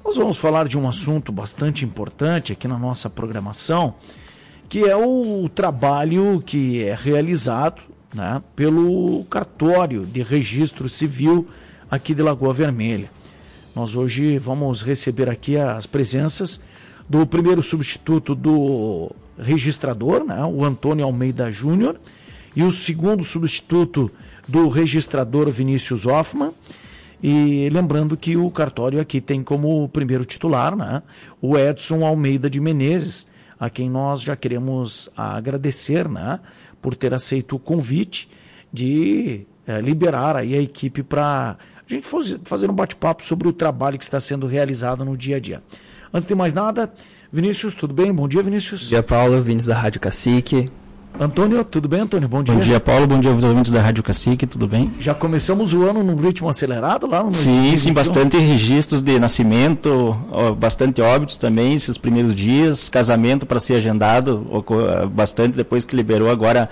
Nós vamos falar de um assunto bastante importante aqui na nossa programação, que é o trabalho que é realizado, né, pelo cartório de registro civil aqui de Lagoa Vermelha. Nós hoje vamos receber aqui as presenças do primeiro substituto do registrador, né, o Antônio Almeida Júnior, e o segundo substituto do registrador Vinícius Hoffmann. E lembrando que o cartório aqui tem como primeiro titular, né, o Edson Almeida de Menezes, a quem nós já queremos agradecer, né, por ter aceito o convite de liberar aí a equipe para a gente fazer um bate-papo sobre o trabalho que está sendo realizado no dia a dia. Antes de mais nada, Vinícius, tudo bem? Bom dia, Vinícius. Bom dia, Paulo, Vinícius da Rádio Cacique. Antônio, tudo bem, Antônio? Bom dia. Bom dia, Paulo. Bom dia aos ouvintes da Rádio Cacique, tudo bem? Já começamos o ano num ritmo acelerado lá no Sim, bastante registros de nascimento, bastante óbitos também, esses primeiros dias, casamento para ser agendado, bastante depois que liberou agora,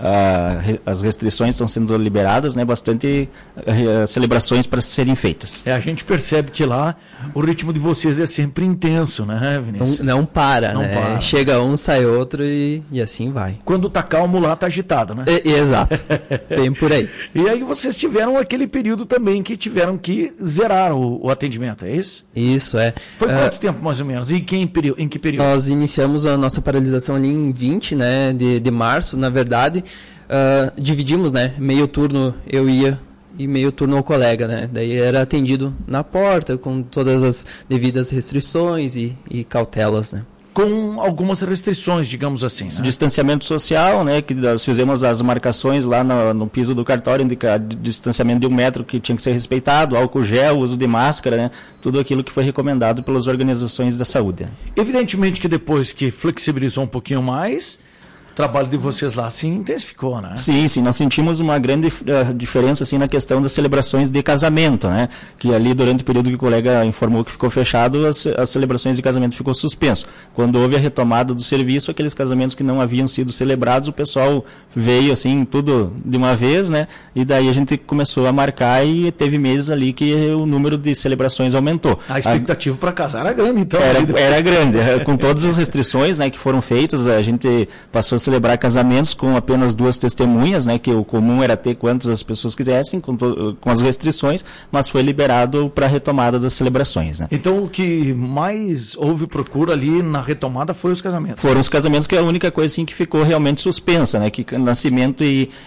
as restrições estão sendo liberadas, né? Bastante celebrações para serem feitas. A gente percebe que lá o ritmo de vocês é sempre intenso, né, Vinícius? Não para, né? Para. Chega um, sai outro e assim vai. Quando tá calmo lá, tá agitado, né? Exato, bem por aí. E aí vocês tiveram aquele período também que tiveram que zerar o atendimento, é isso? Isso, é. Foi quanto tempo, mais ou menos? E em que período? Nós iniciamos a nossa paralisação ali em 20, né, de março, na verdade. Dividimos, né, meio turno eu ia e meio turno o colega, né? Daí era atendido na porta, com todas as devidas restrições e cautelas, né? Com algumas restrições, digamos assim, né? Distanciamento social, né, que nós fizemos as marcações lá no piso do cartório, de distanciamento de 1 metro que tinha que ser respeitado, álcool gel, uso de máscara, né, tudo aquilo que foi recomendado pelas organizações da saúde. Né. Evidentemente que depois que flexibilizou um pouquinho mais, o trabalho de vocês lá se intensificou, né? Sim, nós sentimos uma grande diferença assim, na questão das celebrações de casamento, né? Que ali durante o período que o colega informou que ficou fechado, as celebrações de casamento ficou suspenso. Quando houve a retomada do serviço, aqueles casamentos que não haviam sido celebrados, o pessoal veio assim, tudo de uma vez, né? E daí a gente começou a marcar e teve meses ali que o número de celebrações aumentou. A expectativa para casar era grande, então. Era grande, com todas as restrições, né, que foram feitas, a gente passou a celebrar casamentos com apenas 2 testemunhas, né, que o comum era ter quantas as pessoas quisessem, com as restrições, mas foi liberado para a retomada das celebrações. Né. Então o que mais houve procura ali na retomada foi os casamentos? Foram os casamentos, que é a única coisa assim, que ficou realmente suspensa, né, que nascimento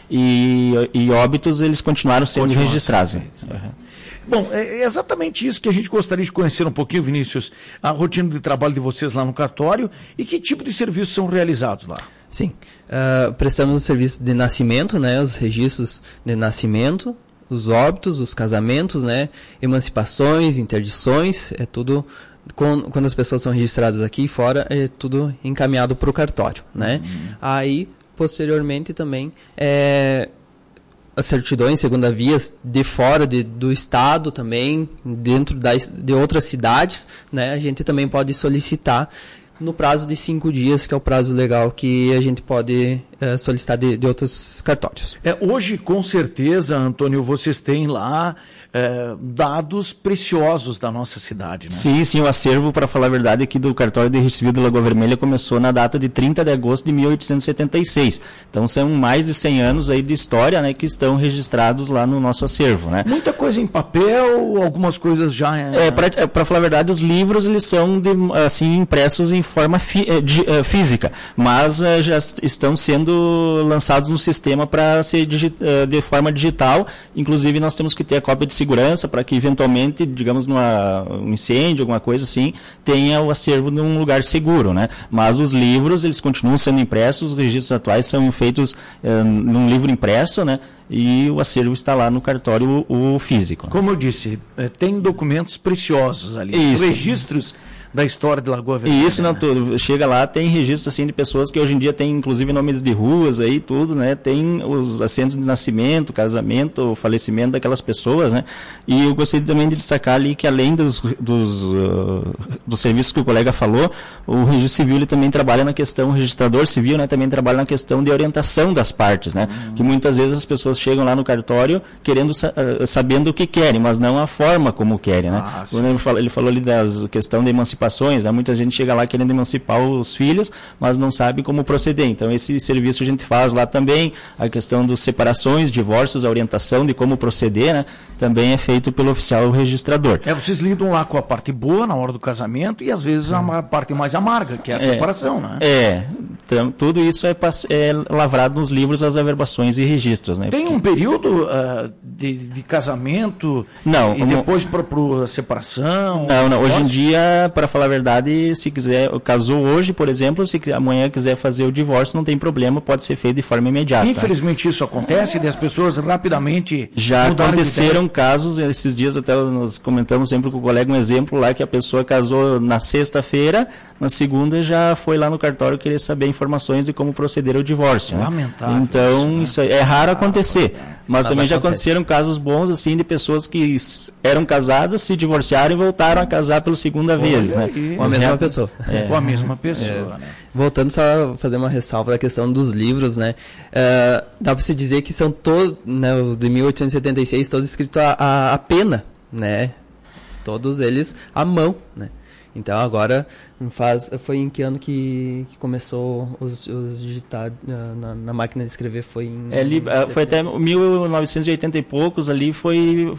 e óbitos eles continuaram sendo registrados. Bom, é exatamente isso que a gente gostaria de conhecer um pouquinho, Vinícius, a rotina de trabalho de vocês lá no cartório e que tipo de serviços são realizados lá. Sim, prestamos o serviço de nascimento, né, os registros de nascimento, os óbitos, os casamentos, né, emancipações, interdições, é tudo, quando as pessoas são registradas aqui fora, é tudo encaminhado para o cartório, né. Aí, posteriormente também, as certidões segunda vias de fora do estado também, dentro de outras cidades, né, a gente também pode solicitar no prazo de 5 dias, que é o prazo legal que a gente pode solicitar de outros cartórios. Hoje, com certeza, Antônio, vocês têm lá dados preciosos da nossa cidade, né? Sim, o acervo, para falar a verdade, aqui do cartório de registro civil de Lagoa Vermelha começou na data de 30 de agosto de 1876. Então, são mais de 100 anos aí de história, né, que estão registrados lá no nosso acervo, né? Muita coisa em papel, algumas coisas já... Para falar a verdade, os livros, eles são assim, impressos em forma física, mas já estão sendo lançados no sistema para ser de forma digital. Inclusive, nós temos que ter a cópia de segurança para que, eventualmente, digamos, um incêndio, alguma coisa assim, tenha o acervo num lugar seguro, né? Mas os livros, eles continuam sendo impressos, os registros atuais são feitos num livro impresso, né? E o acervo está lá no cartório, o físico. Como eu disse, tem documentos preciosos ali, Isso. Registros da história de Lagoa Vermelha. E isso, não, tudo. Chega lá, tem registros assim de pessoas que hoje em dia tem inclusive nomes de ruas aí, tudo, né? Tem os assentos de nascimento, casamento, falecimento daquelas pessoas, né? E eu gostaria também de destacar ali que além dos serviços que o colega falou, o registro civil ele também trabalha na questão, o registrador civil, né, também trabalha na questão de orientação das partes, né? Que muitas vezes as pessoas chegam lá no cartório querendo sabendo o que querem, mas não a forma como querem, né? Quando ele falou ali das questão de emancipações, né? Muita gente chega lá querendo emancipar os filhos, mas não sabe como proceder. Então esse serviço a gente faz lá também, a questão dos separações, divórcios, a orientação de como proceder, né? Também é feito pelo oficial registrador. Vocês lidam lá com a parte boa na hora do casamento e às vezes a parte mais amarga, que é a separação, né? Então, tudo isso é lavrado nos livros, as averbações e registros, né? Tem um período de casamento não, e depois para a separação? Não. Hoje em dia, para falar a verdade, se quiser, casou hoje, por exemplo, se amanhã quiser fazer o divórcio, não tem problema, pode ser feito de forma imediata. Infelizmente isso acontece e as pessoas rapidamente já aconteceram casos, esses dias até nós comentamos sempre com o colega um exemplo lá que a pessoa casou na sexta-feira, na segunda já foi lá no cartório querer saber informações de como proceder ao divórcio. Lamentável. Né? Então, isso é raro acontecer. Mas também já aconteceram casos bons, assim, de pessoas que eram casadas, se divorciaram e voltaram a casar pela segunda vez, né? Com a mesma pessoa. Com a mesma pessoa, né? Voltando só a fazer uma ressalva da questão dos livros, né? Dá para se dizer que são todos, né, os de 1876, todos escritos a pena, né? Todos eles à mão, né? Então agora foi em que ano que começou os digitar na máquina de escrever? Foi em foi até 1980 e poucos, ali foi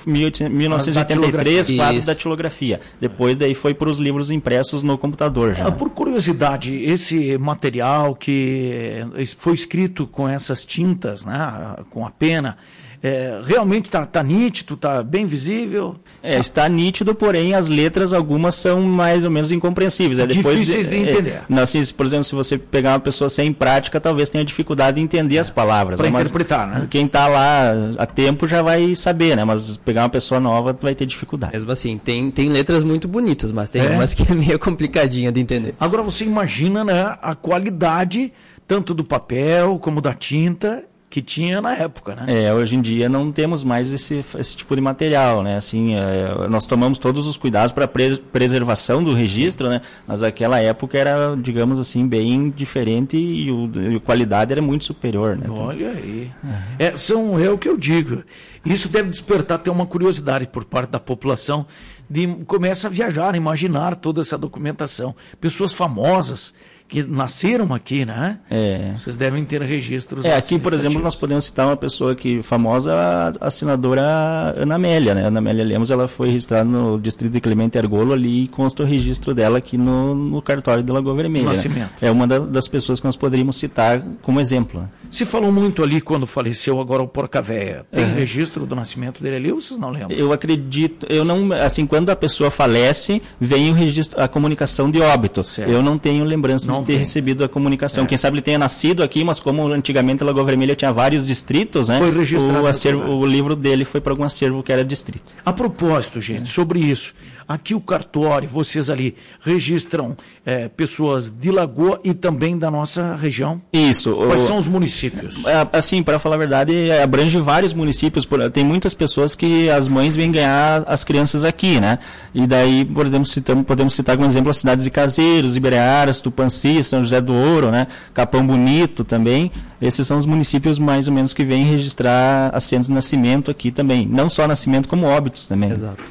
1983, quadro da datilografia. Depois daí foi para os livros impressos no computador já. Por curiosidade, esse material que foi escrito com essas tintas, né, com a pena, realmente está nítido, está bem visível? Está nítido, porém as letras, algumas são mais ou menos incompreensíveis. Difíceis de entender. Assim, por exemplo, se você pegar uma pessoa sem prática, talvez tenha dificuldade de entender as palavras. Para interpretar, né? Quem está lá há tempo já vai saber, né? Mas pegar uma pessoa nova vai ter dificuldade. Mesmo assim, tem letras muito bonitas, mas tem umas que é meio complicadinha de entender. Agora você imagina, né, a qualidade tanto do papel como da tinta que tinha na época, né? Hoje em dia não temos mais esse tipo de material, né? Assim, nós tomamos todos os cuidados para a preservação do registro, né? Mas naquela época era, digamos assim, bem diferente e a qualidade era muito superior, né? Olha aí. É o que eu digo. Isso deve despertar até uma curiosidade por parte da população de começa a viajar, a imaginar toda essa documentação. Pessoas famosas que nasceram aqui, né? Vocês devem ter registros. Aqui, por exemplo, nós podemos citar uma pessoa famosa, a senadora Ana Amélia, né? Ana Amélia Lemos, ela foi registrada no distrito de Clemente Ergolo ali e consta o registro dela aqui no cartório de Lagoa Vermelha. Nascimento. É uma das pessoas que nós poderíamos citar como exemplo. Né? Se falou muito ali quando faleceu agora o Porcavéia. Tem registro do nascimento dele ali ou vocês não lembram? Eu acredito, assim, quando a pessoa falece, vem o registro, a comunicação de óbito. Certo. Eu não tenho lembrança de ter recebido a comunicação. Quem sabe ele tenha nascido aqui, mas como antigamente a Lagoa Vermelha tinha vários distritos, né? Foi registrado. O livro dele foi para algum acervo que era distrito. A propósito, gente, sobre isso, aqui o cartório, vocês ali registram pessoas de Lagoa e também da nossa região? Isso. Quais são os municípios? Assim, para falar a verdade, abrange vários municípios. Tem muitas pessoas que as mães vêm ganhar as crianças aqui, né? E daí, por exemplo, podemos citar como exemplo as cidades de Caseiros, Iberearas, Tupanci, São José do Ouro, né? Capão Bonito também. Esses são os municípios mais ou menos que vêm registrar assentos de nascimento aqui também. Não só nascimento, como óbitos também. Exato.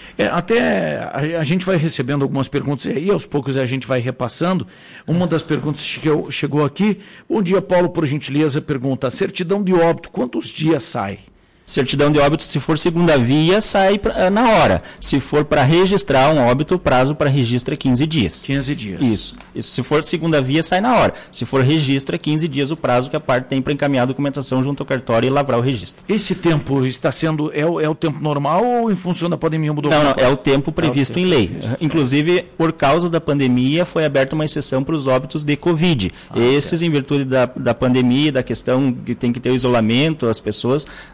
Até a gente vai recebendo algumas perguntas e aos poucos a gente vai repassando. Uma das perguntas chegou aqui. Bom dia, Paulo, por gentileza, pergunta: certidão de óbito, quantos dias sai? Certidão de óbito, se for segunda via, sai na hora. Se for para registrar um óbito, o prazo para registro é 15 dias. 15 dias. Isso. Se for segunda via, sai na hora. Se for registro, é 15 dias o prazo que a parte tem para encaminhar a documentação junto ao cartório e lavrar o registro. Esse tempo está sendo, é o tempo normal ou em função da pandemia mudou? Não, é o tempo previsto em lei. Inclusive, por causa da pandemia, foi aberta uma exceção para os óbitos de Covid. Esses, certo. Em virtude da pandemia, da questão que tem que ter o isolamento, as pessoas, daí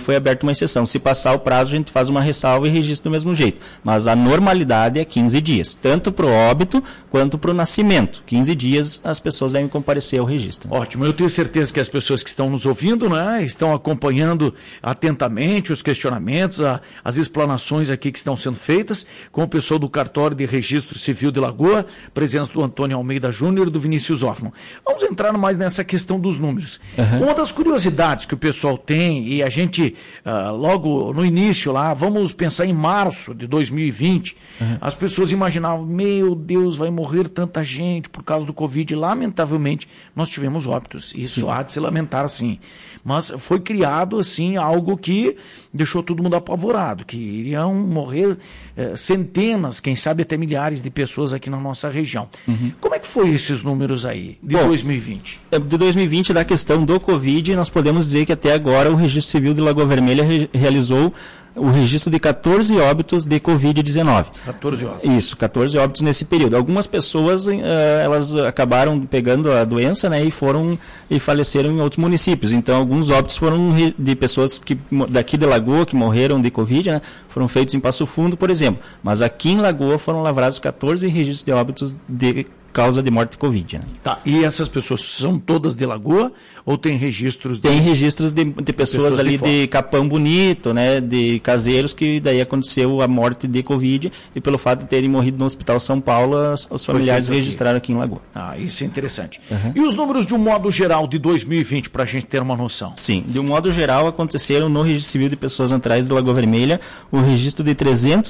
foi aberta uma exceção. Se passar o prazo, a gente faz uma ressalva e registra do mesmo jeito. Mas a normalidade é 15 dias, tanto para o óbito quanto para o nascimento. 15 dias as pessoas devem comparecer ao registro. Ótimo, eu tenho certeza que as pessoas que estão nos ouvindo, né, estão acompanhando atentamente os questionamentos, as explanações aqui que estão sendo feitas com o pessoal do Cartório de Registro Civil de Lagoa, presença do Antônio Almeida Júnior e do Vinícius Hoffmann. Vamos entrar mais nessa questão dos números. Uma das curiosidades que o pessoal tem, e a gente, logo no início lá, vamos pensar em março de 2020, as pessoas imaginavam, meu Deus, vai morrer tanta gente por causa do Covid. Lamentavelmente, nós tivemos óbitos. Isso há de se lamentar, sim. Mas foi criado, assim, algo que deixou todo mundo apavorado, que iriam morrer centenas, quem sabe até milhares de pessoas aqui na nossa região. Como é que foi esses números aí, de 2020? De 2020, da questão do Covid, nós podemos dizer que até agora o Registro Civil de Lagoa Vermelha realizou o registro de 14 óbitos de Covid-19. 14 óbitos. Isso, 14 óbitos nesse período. Algumas pessoas, elas acabaram pegando a doença, né, e faleceram em outros municípios. Então, alguns óbitos foram de pessoas daqui de Lagoa, que morreram de Covid, né, foram feitos em Passo Fundo, por exemplo. Mas aqui em Lagoa foram lavrados 14 registros de óbitos de causa de morte de Covid. Né? Tá, e essas pessoas são todas de Lagoa ou tem registros? Tem registros de pessoas ali de Capão Bonito, né, de caseiros, que daí aconteceu a morte de Covid e pelo fato de terem morrido no Hospital São Paulo, os familiares registraram aqui em Lagoa. Ah, isso é interessante. E os números de um modo geral de 2020, para a gente ter uma noção? Sim, de um modo geral aconteceram no Registro Civil de Pessoas Naturais de Lagoa Vermelha o registro de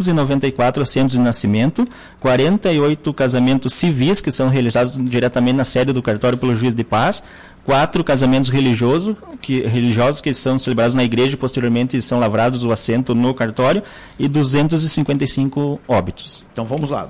394 assentos de nascimento, 48 casamentos civis, que são realizados diretamente na sede do cartório pelo juiz de paz, 4 casamentos religiosos que são celebrados na igreja e posteriormente são lavrados o assento no cartório, e 255 óbitos. Então vamos lá,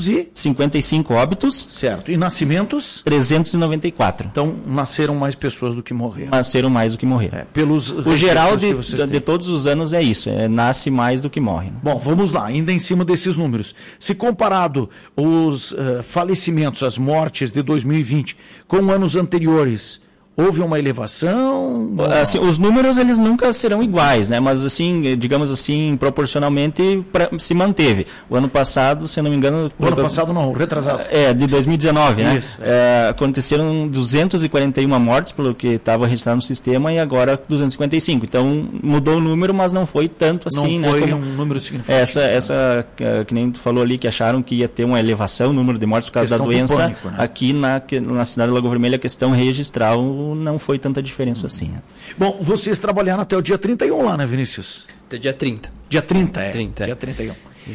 255 óbitos. Certo. E nascimentos? 394. Então nasceram mais pessoas do que morreram. Nasceram mais do que morreram. O geral de todos os anos é isso, nasce mais do que morre. Né? Bom, vamos lá, ainda em cima desses números. Se comparado os falecimentos, as mortes de 2020 com anos anteriores, houve uma elevação? Assim, os números eles nunca serão iguais, né? Mas assim, digamos assim, proporcionalmente se manteve. O ano passado, se eu não me engano... O ano passado não, retrasado. De 2019, né? Isso. Aconteceram 241 mortes, pelo que estava registrado no sistema, e agora 255. Então, mudou o número, mas não foi tanto assim, não foi, né? Um número significativo. Essa que nem tu falou ali, que acharam que ia ter uma elevação, o número de mortes por causa da doença. Pânico, né? Aqui na cidade de Lagoa Vermelha, a questão registral não foi tanta diferença assim. Bom, vocês trabalharam até o dia 31 lá, né, Vinícius? Até dia 30. Dia 30, 30, Dia 31.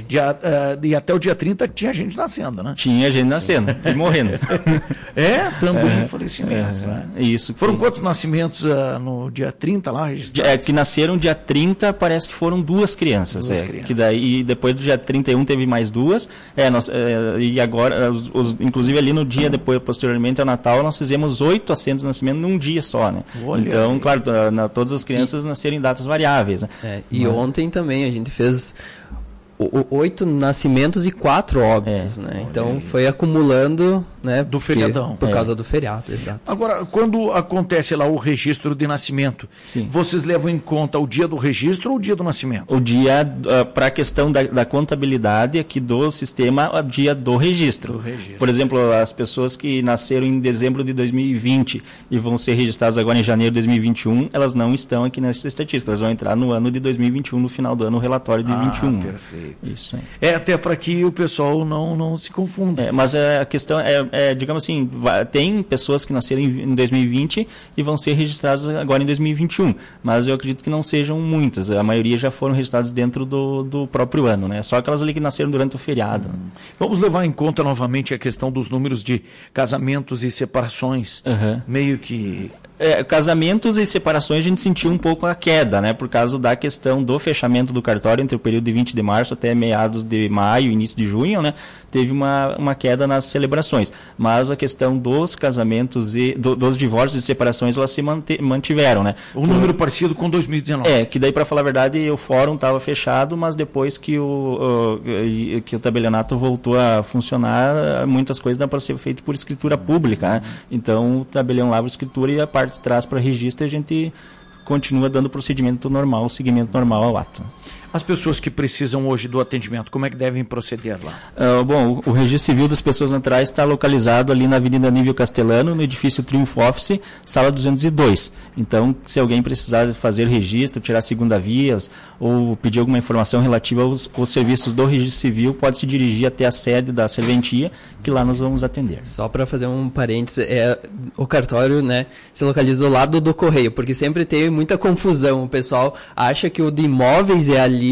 E até o dia 30 tinha gente nascendo, né? Tinha gente nascendo e morrendo. Também falecimentos, né? Isso. Foram quantos nascimentos no dia 30 lá registrados? Que nasceram dia 30, parece que foram 2 crianças. Crianças. Que daí, e depois do dia 31 teve mais 2. E agora, inclusive ali no dia depois, posteriormente ao Natal, nós fizemos 8 assentos de nascimento num dia só, né? Olha então, aí. claro, todas as crianças nasceram em datas variáveis. Né? E ontem também a gente fez 8 nascimentos e 4 óbitos, né? Então foi acumulando, né? Do feriadão. Por causa do feriado, exato. Agora, quando acontece lá o registro de nascimento, Sim. vocês levam em conta o dia do registro ou o dia do nascimento? O dia, para a questão da contabilidade aqui do sistema, o dia do registro. Por exemplo, as pessoas que nasceram em dezembro de 2020 e vão ser registradas agora em janeiro de 2021, elas não estão aqui nessa estatística, elas vão entrar no ano de 2021, no final do ano, o relatório de 21. Perfeito. Isso até para que o pessoal não se confunda. Mas a questão digamos assim, tem pessoas que nasceram em 2020 e vão ser registradas agora em 2021, mas eu acredito que não sejam muitas, a maioria já foram registradas dentro do próprio ano, né? Só aquelas ali que nasceram durante o feriado. Vamos levar em conta novamente a questão dos números de casamentos e separações, meio que... Casamentos e separações a gente sentiu um pouco a queda, né? Por causa da questão do fechamento do cartório entre o período de 20 de março até meados de maio, início de junho, né? Teve uma queda nas celebrações. Mas a questão dos casamentos e dos divórcios e separações, elas se mantiveram, né? Um número parecido com 2019. Que daí, para falar a verdade, o fórum estava fechado, mas depois que o tabelionato voltou a funcionar, muitas coisas dá para ser feito por escritura pública, né? Então, o tabelião lava a escritura e a parte de trás para registro, a gente continua dando procedimento normal, seguimento normal ao ato. As pessoas que precisam hoje do atendimento, como é que devem proceder lá? Bom, o Registro Civil das Pessoas Naturais está localizado ali na Avenida Nível Castelano, no edifício Triunfo Office, sala 202. Então, se alguém precisar fazer registro, tirar segunda via ou pedir alguma informação relativa aos serviços do Registro Civil, pode se dirigir até a sede da serventia, que lá nós vamos atender. Só para fazer um parênteses, o cartório, né, se localiza do lado do correio, porque sempre tem muita confusão. O pessoal acha que o de imóveis é ali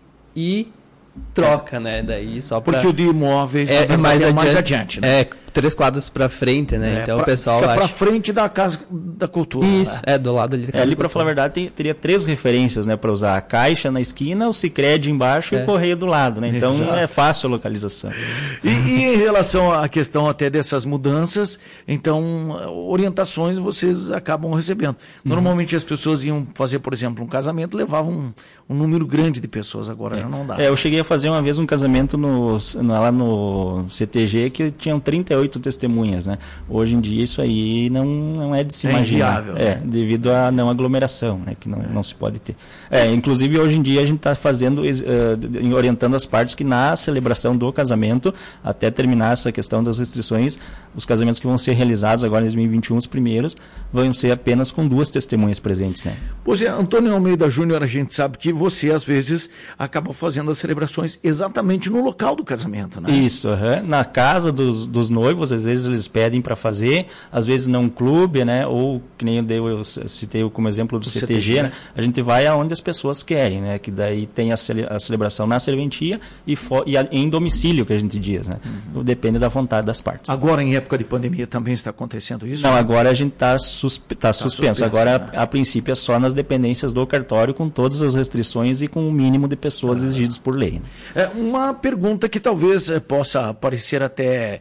e troca, né? Daí só pra... Porque o de imóveis é mais adiante, né? É 3 quadras para frente, né? Então o pessoal fica para frente da Casa da Cultura. Isso, né? Do lado ali da Casa ali, para falar a verdade, teria 3 referências, né, para usar: a Caixa na esquina, o Sicredi embaixo e o Correio do lado, né? Então é fácil a localização. E em relação à questão até dessas mudanças, então orientações vocês acabam recebendo. Normalmente as pessoas iam fazer, por exemplo, um casamento, levavam um número grande de pessoas, agora já não dá. Eu cheguei a fazer uma vez um casamento lá no CTG que tinham 38 testemunhas, né? Hoje em dia isso aí não é de se imaginar. Inviável, né? Devido à não aglomeração, né? Que não se pode ter. Inclusive hoje em dia a gente está orientando as partes que na celebração do casamento, até terminar essa questão das restrições, os casamentos que vão ser realizados agora em 2021, os primeiros, vão ser apenas com 2 testemunhas presentes, né? Pois é, Antônio Almeida Júnior, a gente sabe que você às vezes acaba fazendo as celebrações exatamente no local do casamento, né? Isso, na casa dos noivos, às vezes eles pedem para fazer, às vezes num clube, né? Ou, que nem eu citei como exemplo do CTG, né? A gente vai aonde as pessoas querem, né? Que daí tem a celebração na serventia e em domicílio, que a gente diz, né? Depende da vontade das partes. Agora, em época de pandemia, também está acontecendo isso? Não, agora a gente está suspenso. Agora, né? A princípio, é só nas dependências do cartório, com todas as restrições e com o mínimo de pessoas exigidas por lei. Né? Uma pergunta que talvez possa parecer até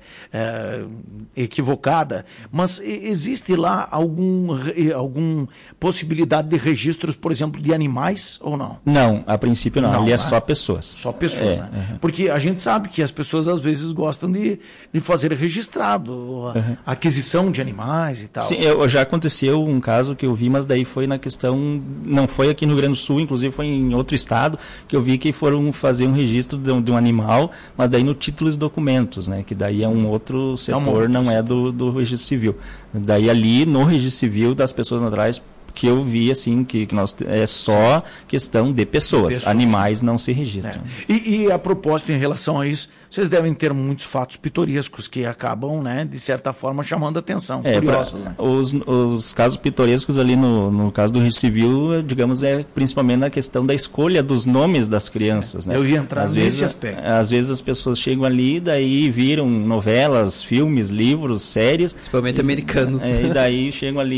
equivocada, mas existe lá alguma possibilidade de registros, por exemplo, de animais ou não? Não, a princípio não. Ali é só pessoas. Só pessoas, né? Porque a gente sabe que as pessoas às vezes gostam de fazer registrado, aquisição de animais e tal. Sim, já aconteceu um caso que eu vi, mas daí foi na questão, não foi aqui no Rio Grande do Sul, inclusive foi em outro estado, que eu vi que foram fazer um registro de um animal, mas daí no título dos documentos, né? Que daí é um outro setor, não é do registro civil. Daí ali no registro civil das pessoas naturais, que eu vi assim, que nós é só questão de pessoas. Animais não se registram. E a propósito, em relação a isso, vocês devem ter muitos fatos pitorescos que acabam, né, de certa forma, chamando a atenção. Curiosos, né? Os casos pitorescos ali no caso do registro civil, digamos, principalmente na questão da escolha dos nomes das crianças. Né? Eu ia entrar nesse aspecto. Às vezes as pessoas chegam ali, daí viram novelas, filmes, livros, séries. Principalmente americanos. E daí chegam ali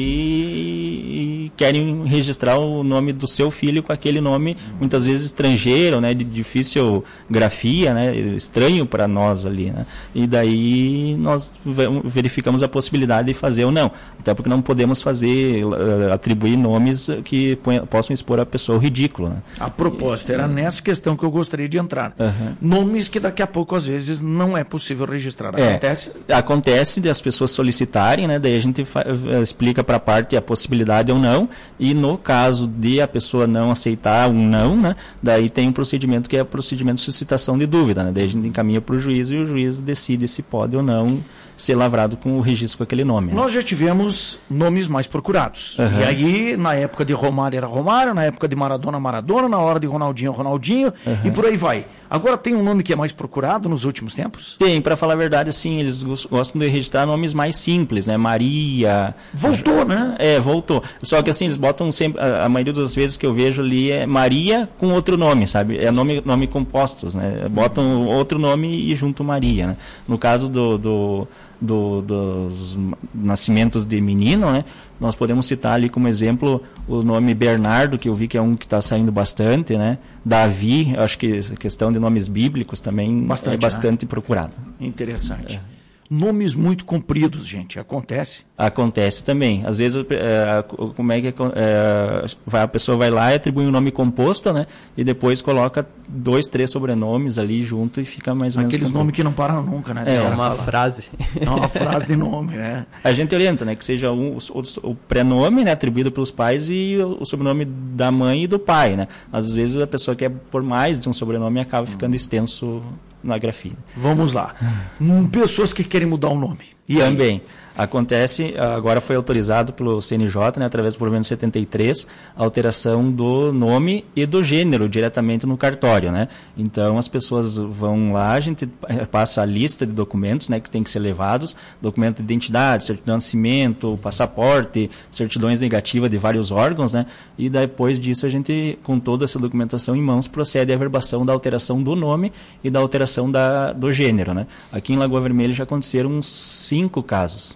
e querem registrar o nome do seu filho com aquele nome, muitas vezes estrangeiro, né, de difícil grafia, né, estranho para nós ali, né? E daí nós verificamos a possibilidade de fazer ou não, até porque não podemos atribuir nomes que possam expor a pessoa ao ridículo, né? A propósito, era nessa questão que eu gostaria de entrar. Nomes que daqui a pouco às vezes não é possível registrar. Acontece? Acontece de as pessoas solicitarem, né? Daí a gente explica para a parte a possibilidade ou não, e no caso de a pessoa não aceitar um não, né? Daí tem um procedimento que é o procedimento de suscitação de dúvida, né? Daí a gente encaminha para o juiz e o juiz decide se pode ou não ser lavrado com o registro com aquele nome. Nós já tivemos nomes mais procurados. E aí, na época de Romário era Romário, na época de Maradona, Maradona, na hora de Ronaldinho, Ronaldinho, e por aí vai. Agora tem um nome que é mais procurado nos últimos tempos? Tem, para falar a verdade, sim, eles gostam de registrar nomes mais simples, né? Maria... Voltou, né? Voltou. Só que assim, eles botam sempre, a maioria das vezes que eu vejo ali é Maria com outro nome, sabe? É nome compostos, né? Botam outro nome e junto Maria, né? No caso dos nascimentos de menino, né? Nós podemos citar ali como exemplo o nome Bernardo, que eu vi que é um que está saindo bastante, né? Davi, acho que a questão de nomes bíblicos também é bastante procurado. Interessante. Nomes muito compridos, gente, acontece? Acontece também. Às vezes, como é que a pessoa vai lá e atribui um nome composto, né? E depois coloca 2, 3 sobrenomes ali junto e fica mais ou menos... Aqueles nomes que não param nunca, né? É uma frase. É uma frase de nome, né? A gente orienta, né? Que seja o prenome, né? Atribuído pelos pais e o sobrenome da mãe e do pai, né? Às vezes a pessoa quer por mais de um sobrenome e acaba ficando extenso na grafia. Vamos lá. Pessoas que querem mudar o nome. E também. Acontece, agora foi autorizado pelo CNJ, né, através do provimento 73, a alteração do nome e do gênero diretamente no cartório, né? Então as pessoas vão lá, a gente passa a lista de documentos, né, que tem que ser levados, documento de identidade, certidão de nascimento, passaporte, certidões negativas de vários órgãos, né? E depois disso a gente, com toda essa documentação em mãos, procede à averbação da alteração do nome e da alteração do gênero, né? Aqui em Lagoa Vermelha já aconteceram uns 5 casos.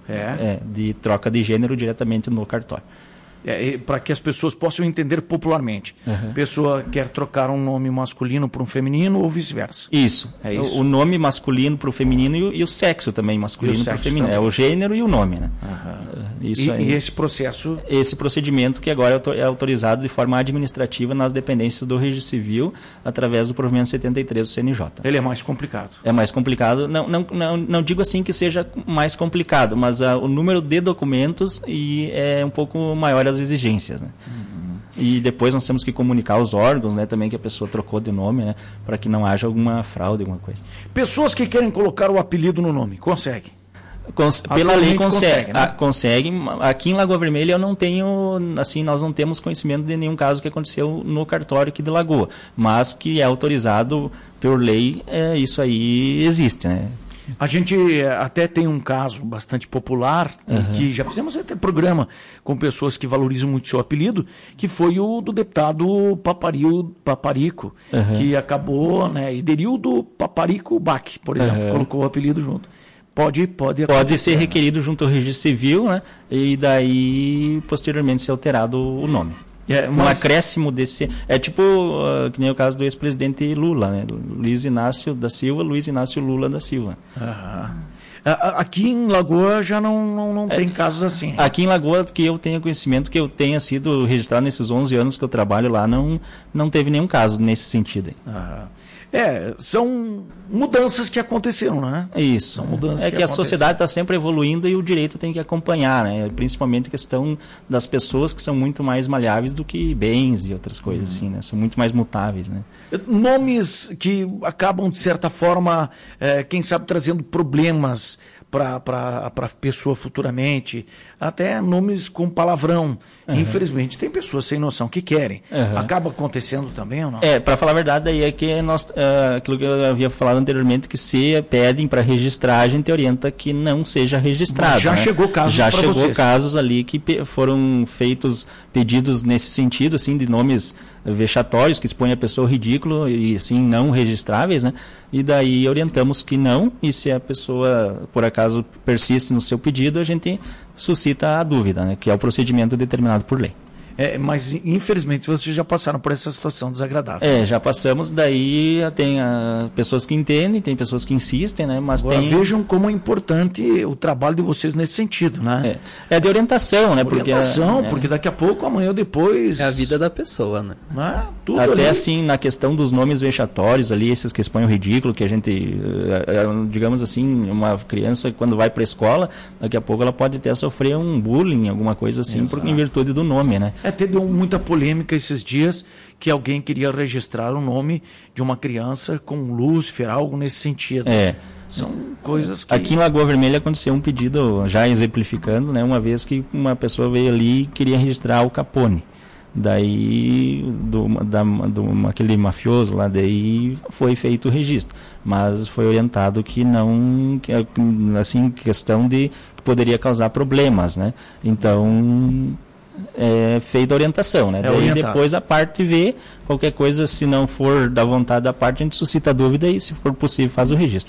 De troca de gênero diretamente no cartório. Para que as pessoas possam entender popularmente. Pessoa quer trocar um nome masculino por um feminino ou vice-versa. Isso. O nome masculino para o feminino e o sexo também masculino para o feminino. Também. É o gênero e o nome, né? Isso aí. E esse processo? Esse procedimento que agora é autorizado de forma administrativa nas dependências do Registro Civil através do provimento 73 do CNJ. Ele é mais complicado. É mais complicado. Não digo assim que seja mais complicado, mas o número de documentos é um pouco maior as exigências, né? E depois nós temos que comunicar aos órgãos, né, também que a pessoa trocou de nome, né, para que não haja alguma fraude, alguma coisa. Pessoas que querem colocar o apelido no nome, conseguem? Pela lei consegue, né? Consegue. Aqui em Lagoa Vermelha eu não tenho, assim, nós não temos conhecimento de nenhum caso que aconteceu no cartório aqui de Lagoa, mas que é autorizado por lei, isso aí existe, né? A gente até tem um caso bastante popular, que já fizemos até programa com pessoas que valorizam muito seu apelido, que foi o do deputado Paparico, que acabou, né, Iderildo Paparico Bach, por exemplo, colocou o apelido junto. Pode ser requerido junto ao Registro Civil, né, e daí posteriormente ser alterado o nome. Um acréscimo desse. É tipo que nem o caso do ex-presidente Lula, né? Luiz Inácio Lula da Silva. Aqui em Lagoa já não tem casos assim. Aqui em Lagoa, que eu tenha conhecimento, que eu tenha sido registrado nesses 11 anos que eu trabalho lá, não teve nenhum caso nesse sentido. São mudanças que aconteceram, né? Isso. São mudanças que a sociedade está sempre evoluindo e o direito tem que acompanhar, né? Principalmente a questão das pessoas que são muito mais maleáveis do que bens e outras coisas assim, né? São muito mais mutáveis, né? Nomes que acabam, de certa forma, quem sabe trazendo problemas para a pessoa futuramente, até nomes com palavrão. Infelizmente, tem pessoas sem noção que querem. Acaba acontecendo também ou não? Para falar a verdade, aí é que aquilo que eu havia falado anteriormente, que se pedem para registrar, a gente orienta que não seja registrado. Mas já chegou casos Já chegou vocês. Casos ali que foram feitos pedidos nesse sentido, assim, de nomes vexatórios, que expõem a pessoa ao ridículo e, assim, não registráveis, né? E daí orientamos que não, e se a pessoa, por acaso, persiste no seu pedido, a gente suscita a dúvida, né? Que é o procedimento determinado por lei. Mas, infelizmente, vocês já passaram por essa situação desagradável. Já passamos, daí tem pessoas que entendem, tem pessoas que insistem, né? Mas agora, vejam como é importante o trabalho de vocês nesse sentido, né? É de orientação, né? Porque daqui a pouco, amanhã ou depois... É a vida da pessoa, né? Tudo até ali. Assim, na questão dos nomes vexatórios ali, esses que expõem o ridículo, que a gente, digamos assim, uma criança quando vai para a escola, daqui a pouco ela pode até sofrer um bullying, alguma coisa assim, em virtude do nome, né? Teve muita polêmica esses dias que alguém queria registrar o nome de uma criança com Lúcifer, algo nesse sentido. São coisas que... Aqui em Lagoa Vermelha aconteceu um pedido, já exemplificando, né, uma vez que uma pessoa veio ali e queria registrar o Capone. Daí, aquele mafioso lá, daí foi feito o registro. Mas foi orientado que não, assim, questão de que poderia causar problemas, né? Então... feita a orientação, né? Daí depois a parte vê, qualquer coisa, se não for da vontade da parte, a gente suscita a dúvida e, se for possível, faz o registro.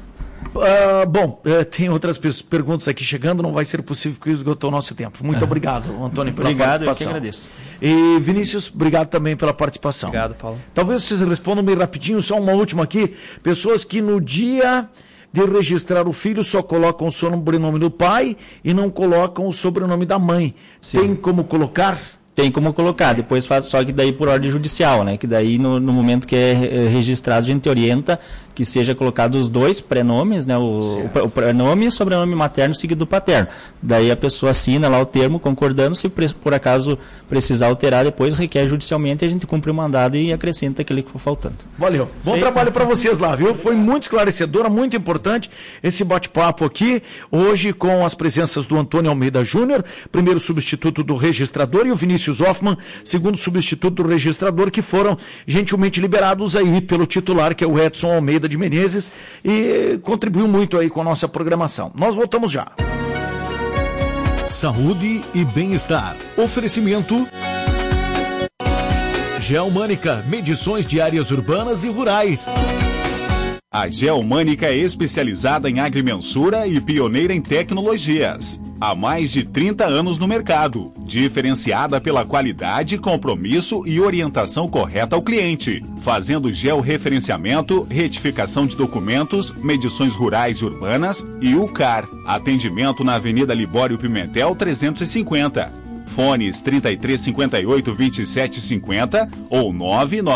Tem outras perguntas aqui chegando, não vai ser possível porque esgotou o nosso tempo. Muito obrigado, Antônio, pela participação. Eu que agradeço. E Vinícius, obrigado também pela participação. Obrigado, Paulo. Talvez vocês respondam bem rapidinho, só uma última aqui. Pessoas que no dia de registrar o filho, só colocam o sobrenome do pai e não colocam o sobrenome da mãe. Sim. Tem como colocar? Tem como colocar, depois faz, só que daí por ordem judicial, né? Que daí no momento que é registrado a gente orienta que seja colocado os dois prenomes, né? O prenome e o sobrenome materno seguido do paterno. Daí a pessoa assina lá o termo concordando, se por acaso precisar alterar, depois requer judicialmente, a gente cumpre o mandado e acrescenta aquele que for faltando. Valeu. Bom trabalho para vocês lá, viu? Foi muito esclarecedora, muito importante esse bate-papo aqui, hoje com as presenças do Antônio Almeida Júnior, primeiro substituto do registrador, e o Vinícius Hoffmann, segundo substituto do registrador, que foram gentilmente liberados aí pelo titular, que é o Edson Almeida de Menezes, e contribuiu muito aí com a nossa programação. Nós voltamos já. Saúde e bem-estar. Oferecimento Geomânica, medições de áreas urbanas e rurais. A Geomânica é especializada em agrimensura e pioneira em tecnologias. Há mais de 30 anos no mercado, diferenciada pela qualidade, compromisso e orientação correta ao cliente, fazendo georreferenciamento, retificação de documentos, medições rurais e urbanas e UCAR. Atendimento na Avenida Libório Pimentel 350. Fones 3358-2750 ou 99